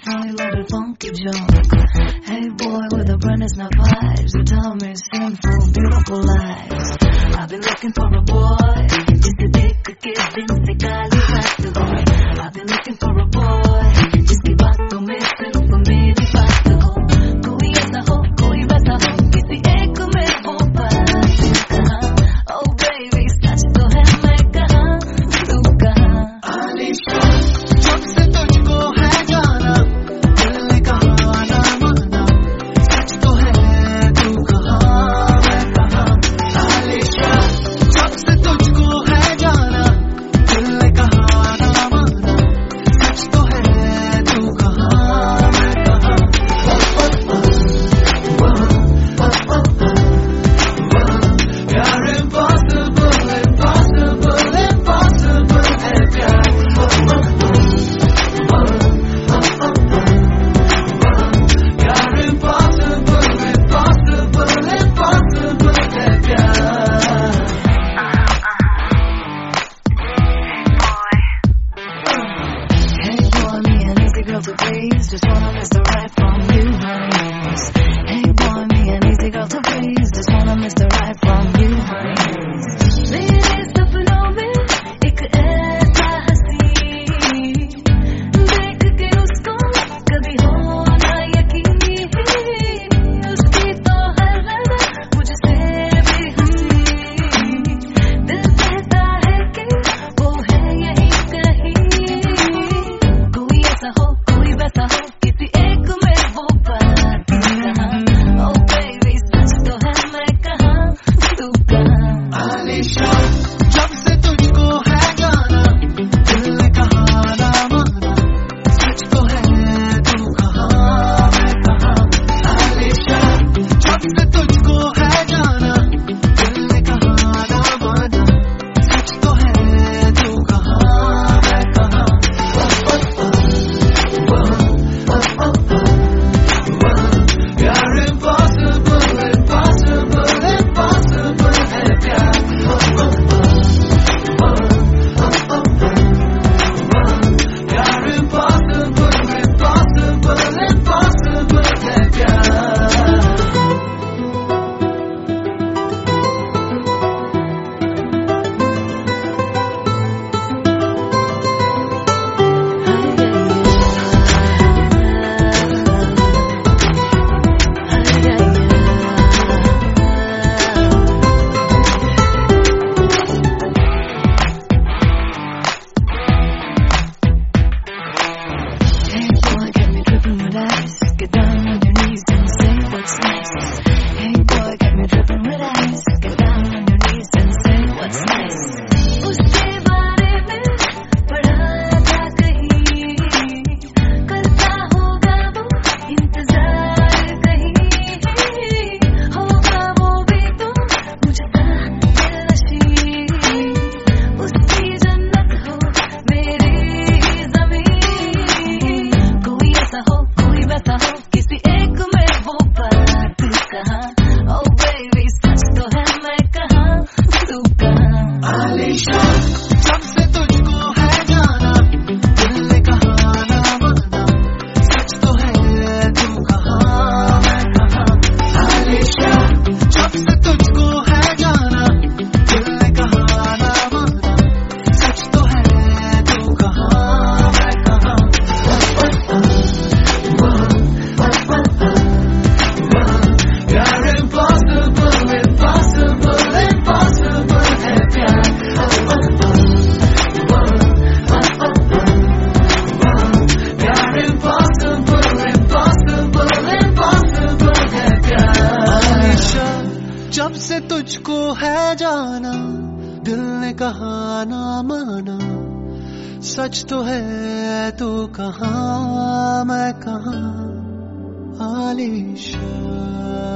funny little funky joke. Hey boy with a brand new vibes, you tell me sinful, beautiful lies. I've been looking for a boy, जिसे देख के दिन से गाली बात हो. I've been looking for a boy, जिसकी बातों में सिर्फ मेरी बात हो. कोई ऐसा हो, कोई वैसा हो, किसी एक में हो बात कहाँ. Oh baby सच तो है मैं कहाँ, तू कहाँ. आलिशा जब से तुझको है जाना, दिल ने कहा ना माना. सच तो है तू कहाँ, मैं कहाँ. आलिशा जब से तुझको है जाना, दिल ने कहा ना माना. सच तो है तू कहाँ, मैं कहाँ. प्यार impossible, impossible, impossible है प्यार. प्यार impossible, impossible, impossible है प्यार. Hey boy, me an easy girl to please, just wanna miss the right from you, honey. Hey boy, me an easy girl to please, just wanna miss the right from you, honey. मेरे सपनों में एक ऐसा हंसी, देख के उसको कभी हो ना यकीन. उसकी तो हर अदा मुझसे भी हंसी. दिल कहता है कि वो है यहीं कहीं. कोई ऐसा हो, कोई वैसा हो, किसी एक में वो बात कहाँ. Oh baby सच तो है मैं कहाँ, तू कहाँ. आलिशा जब से तुझको है जाना, दिल ने कहा ना माना. सच तो है तू कहाँ, मैं कहाँ. आलिशा जब से तुझको है जाना, दिल ने कहा ना माना. सच तो है तू कहाँ, मैं कहाँ. प्यार impossible, impossible, impossible है प्यार. प्यार impossible, impossible, impossible है प्यार. Hey boy, got me dripping with ice. Get down on your knees and say what's nice. Hey boy, got me dripping with ice. Get down on your knees and say what's nice. उसके बारे में पढ़ा था कहीं, करता होगा वो इंतजार कहीं. होगा वो भी तो मुझसा दिलनशी. उसकी जन्नत हो मेरी ज़मीं. कोई ऐसा हो, कोई वैसा हो, किसी एक में वो बात कहाँ. Oh baby सच तो है मैं कहाँ, तू कहाँ. आलिशा जब से तुझको है जाना, दिल ने कहा ना माना. सच तो है तू कहाँ, मैं कहाँ. आलिशा जब से तुझको है जाना, दिल ने कहा ना माना. सच तो है तू कहाँ, मैं कहाँ. प्यार impossible, impossible, impossible है प्यार. प्यार impossible, impossible, impossible है प्यार. आलिशा जब से तुझको है जाना, दिल ने कहा ना माना. सच तो है तू कहाँ, मैं कहाँ. आलिशा